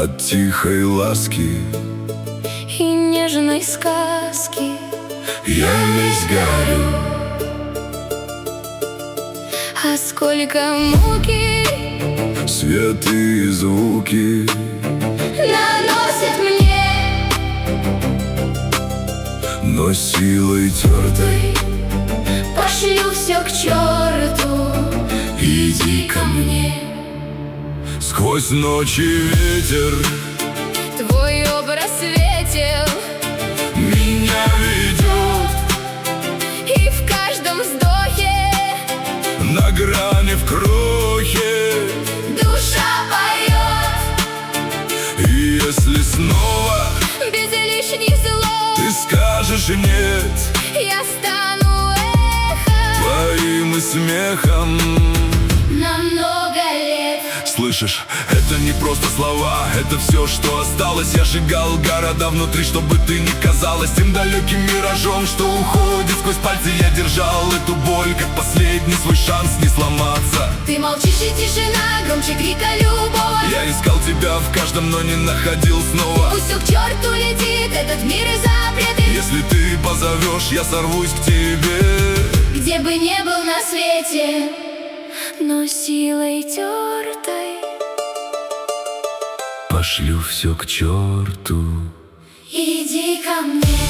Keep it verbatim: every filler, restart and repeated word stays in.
от тихой ласки и нежной сказки я весь горю. А сколько муки Свет и звуки наносит мне, но силой тертой пошлю все к черту. иди ко мне. Сквозь ночи ветер Твой образ светил меня ведет, и в каждом вздохе на грани в крохе душа поет. И если снова Без лишних слов ты скажешь нет я стану эхом твоим и смехом. на много лет. Слышишь, это не просто слова, это все, что осталось. Я сжигал города внутри, чтобы ты не казалась тем далеким миражом, что уходит сквозь пальцы. Я держал эту боль, как последний свой шанс не сломаться. Ты молчишь, и тишина громче крика любого. Я искал тебя в каждом, но не находил снова. Пусть все к черту летит этот мир и запреты. Если ты позовешь, я сорвусь к тебе. Где бы не был на свете, но силой тертой Пошлю все к черту. иди ко мне.